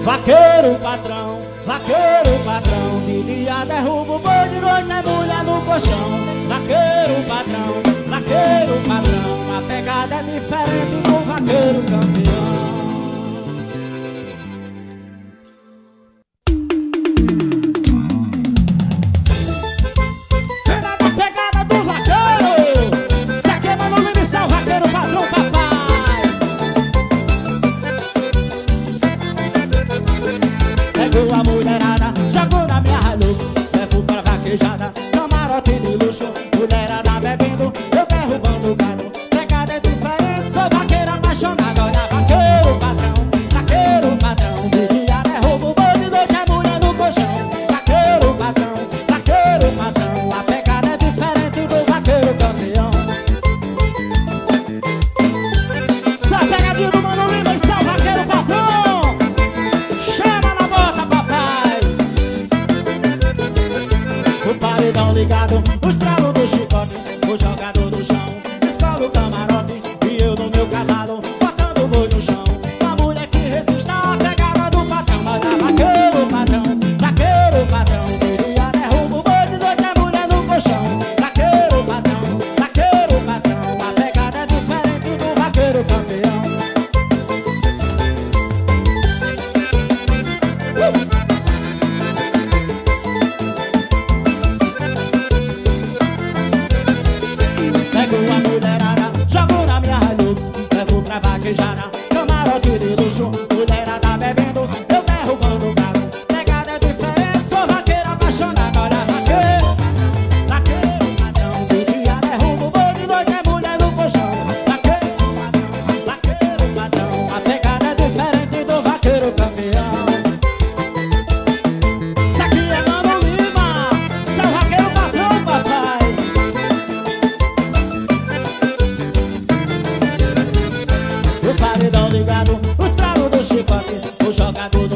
Vaqueiro patrão, de dia derruba o boi, de noite é mulher no colchão. Vaqueiro patrão, a pegada é diferente do vaqueiro campeão. A mulherada jogou na minha Hilux, levo pra vaquejada, camarote de luxo, mulherada bebendo, eu derrubando o gado. Pegada é diferente, sou vaqueiro apaixonado. Olha, vaqueiro patrão, de dia derruba o boi, de noite é mulher no colchão. Vaqueiro patrão, a pegada é diferente do vaqueiro campeão. Só pegadinho do Mano Lima e seu vaqueiro patrão. Paredão ligado, os tralos do chicote, o jogador do chão, escola o camarote, e eu no meu cavalo, botando o boi no chão. Uma mulher que resista a pegada do patrão. Olha, vaqueiro patrão, de dia derruba o boi, de noite é mulher no colchão. Vaqueiro patrão, a pegada é diferente do vaqueiro campeão. Pego a mulherada, jogo na minha Hilux, levo pra vaquejada, camarote de luxo, mulherada bebendo, eu derrubando o gado. Pegada é diferente, sou vaqueiro apaixonado. Olha, vaqueiro patrão, de dia derruba o boi, de noite é mulher no colchão. Vaqueiro patrão, a pegada é diferente do vaqueiro campeão. Isso aqui é Mano Lima, seu vaqueiro patrão, papai. O paredão ligado, os tralos do chicote, o jogador do